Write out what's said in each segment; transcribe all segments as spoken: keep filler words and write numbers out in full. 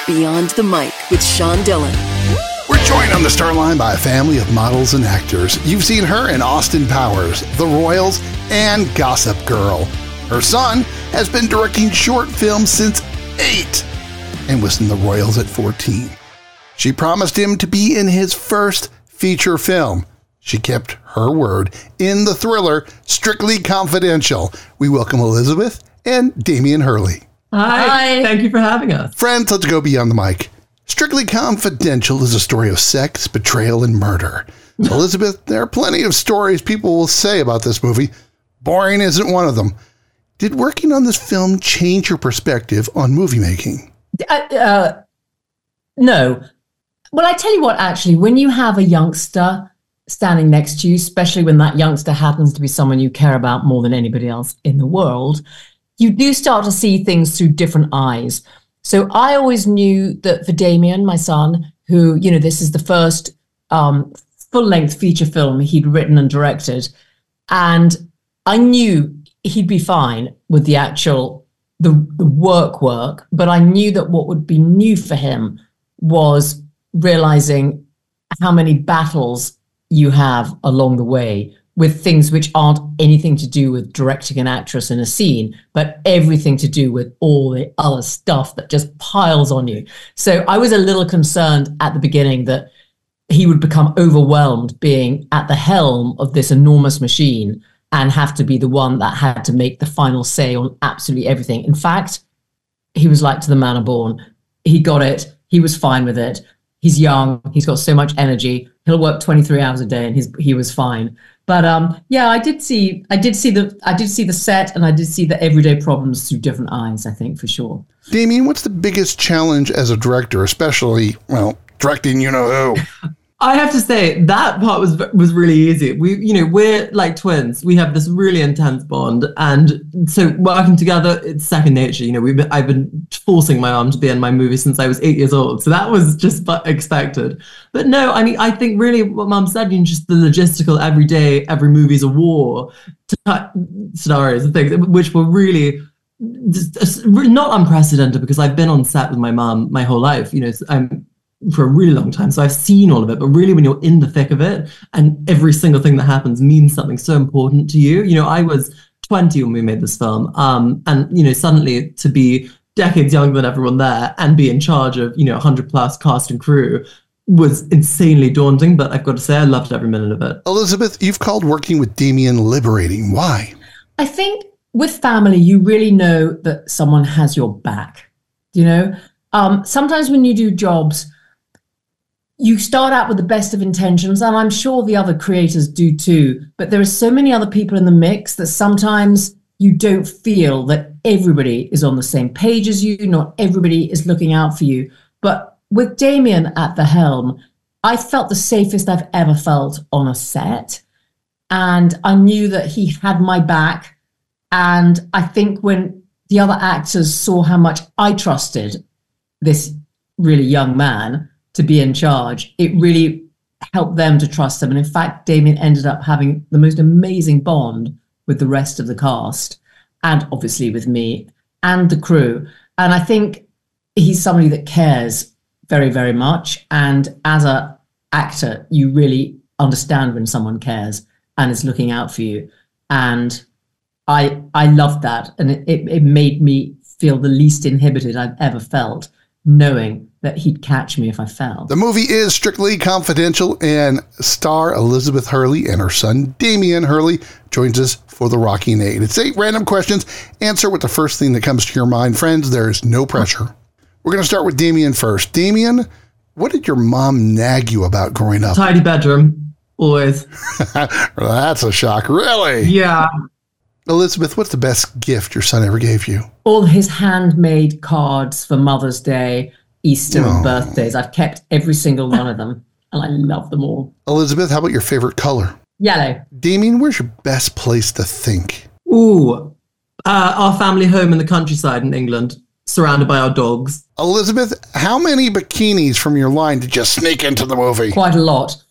Beyond the Mic with Sean Dillon. We're joined on the star line by a family of models and actors. You've seen her in Austin Powers, The Royals, and Gossip Girl. Her son has been directing short films since eight and was in The Royals at fourteen. She promised him to be in his first feature film. She kept her word in the thriller Strictly Confidential. We welcome Elizabeth and Damian Hurley. Hi. Hi. Thank you for having us. Friends, let's go beyond the mic. Strictly Confidential is a story of sex, betrayal, and murder. Elizabeth, there are plenty of stories people will say about this movie. Boring isn't one of them. Did working on this film change your perspective on movie making? Uh, uh, no. Well, I tell you what, actually, when you have a youngster standing next to you, especially when that youngster happens to be someone you care about more than anybody else in the world, you do start to see things through different eyes. So I always knew that for Damian, my son, who, you know, this is the first um, full-length feature film he'd written and directed, and I knew he'd be fine with the actual, the, the work work, but I knew that what would be new for him was realizing how many battles you have along the way with things which aren't anything to do with directing an actress in a scene, but everything to do with all the other stuff that just piles on you. So I was a little concerned at the beginning that he would become overwhelmed being at the helm of this enormous machine and have to be the one that had to make the final say on absolutely everything. In fact, he was like to the manor born. He got it. He was fine with it. He's young. He's got so much energy. He'll work twenty-three hours a day, and he's, he was fine. But um, yeah, I did see, I did see the, I did see the set, and I did see the everyday problems through different eyes. I think for sure. Damian, what's the biggest challenge as a director, especially well, directing you know who? I have to say that part was was really easy. We, you know, we're like twins. We have this really intense bond, and so working together, it's second nature. You know, we've been, I've been forcing my mom to be in my movie since I was eight years old, so that was just expected. But no, I mean, I think really what Mum said, you know, just the logistical, everyday, every movie's a war scenarios and things, which were really just, not unprecedented because I've been on set with my mom my whole life. You know, I'm. For a really long time. So I've seen all of it, but really when you're in the thick of it and every single thing that happens means something so important to you. You know, I was twenty when we made this film. Um, and, you know, suddenly to be decades younger than everyone there and be in charge of, you know, one hundred plus cast and crew was insanely daunting. But I've got to say, I loved every minute of it. Elizabeth, you've called working with Damian liberating. Why? I think with family, you really know that someone has your back. You know, um, sometimes when you do jobs, you start out with the best of intentions, and I'm sure the other creators do too, but there are so many other people in the mix that sometimes you don't feel that everybody is on the same page as you, not everybody is looking out for you. But with Damian at the helm, I felt the safest I've ever felt on a set, and I knew that he had my back. And I think when the other actors saw how much I trusted this really young man to be in charge, it really helped them to trust him. And in fact, Damian ended up having the most amazing bond with the rest of the cast and obviously with me and the crew. And I think he's somebody that cares very, very much. And as an actor, you really understand when someone cares and is looking out for you. And I I loved that. And it, it, it made me feel the least inhibited I've ever felt, knowing that he'd catch me if I fell. The movie is Strictly Confidential, and star Elizabeth Hurley and her son Damian Hurley joins us for the Rocking Aid. It's eight random questions. Answer with the first thing that comes to your mind. Friends, there's no pressure. We're going to start with Damian first. Damian, what did your mom nag you about growing up? Tidy bedroom, always. That's a shock, really? Yeah. Elizabeth, what's the best gift your son ever gave you? All his handmade cards for Mother's Day, Easter, oh. and birthdays. I've kept every single one of them, and I love them all. Elizabeth, how about your favorite color? Yellow. Damian, where's your best place to think? Ooh, uh, our family home in the countryside in England, surrounded by our dogs. Elizabeth, how many bikinis from your line did you sneak into the movie? Quite a lot.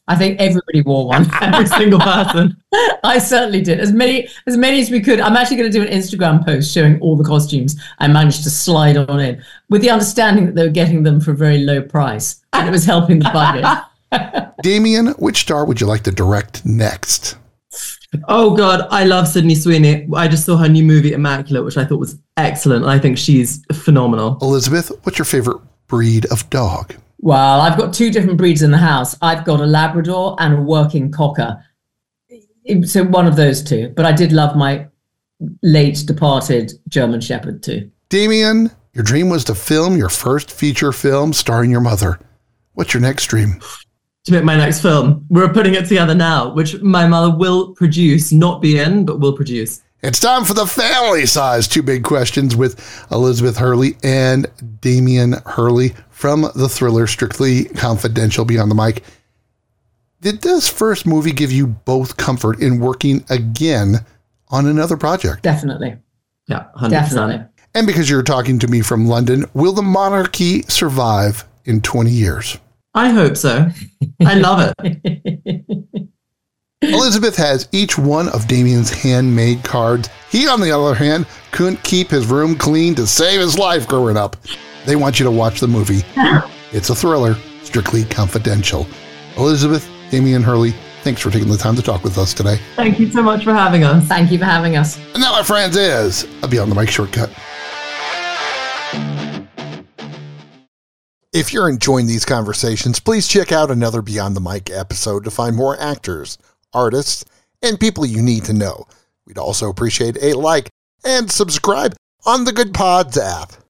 I think everybody wore one. Every single person. I certainly did. As many as many as we could. I'm actually going to do an Instagram post showing all the costumes I managed to slide on in, with the understanding that they were getting them for a very low price, and it was helping the budget. Damien, which star would you like to direct next? Oh God, I love Sydney Sweeney. I just saw her new movie Immaculate, which I thought was excellent. I think she's phenomenal. Elizabeth, what's your favorite breed of dog? Well, I've got two different breeds in the house. I've got a Labrador and a working cocker. So one of those two. But I did love my late departed German Shepherd too. Damien, your dream was to film your first feature film starring your mother. What's your next dream? To make my next film. We're putting it together now, which my mother will produce, not be in, but will produce. It's time for the family size Two Big Questions with Elizabeth Hurley and Damien Hurley from the thriller Strictly Confidential Beyond the Mic. Did this first movie give you both comfort in working again on another project? Definitely. Yeah, one hundred percent. Definitely. And because you're talking to me from London, will the monarchy survive in twenty years? I hope so. I love it. Elizabeth has each one of Damien's handmade cards. He, on the other hand, couldn't keep his room clean to save his life growing up. They want you to watch the movie. It's a thriller, Strictly Confidential. Elizabeth, Damien Hurley, thanks for taking the time to talk with us today. Thank you so much for having us. Thank you for having us. And that, my friends, is a Beyond the Mic shortcut. If you're enjoying these conversations, please check out another Beyond the Mic episode to find more actors, artists, and people you need to know. We'd also appreciate a like and subscribe on the Good Pods app.